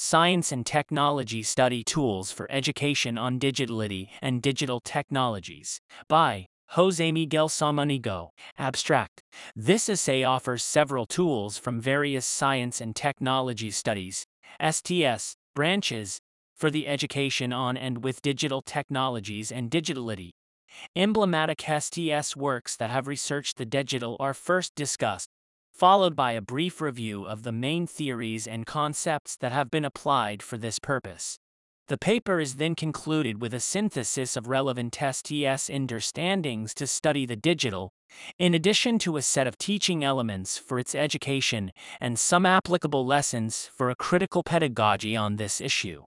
Science and Technology Study Tools for Education on Digitality and Digital Technologies, by Jose Miguel Samanigo. Abstract. This essay offers several tools from various science and technology studies, STS, branches, for the education on and with digital technologies and digitality. Emblematic STS works that have researched the digital are first discussed, followed by a brief review of the main theories and concepts that have been applied for this purpose. The paper is then concluded with a synthesis of relevant STS understandings to study the digital, in addition to a set of teaching elements for its education and some applicable lessons for a critical pedagogy on this issue.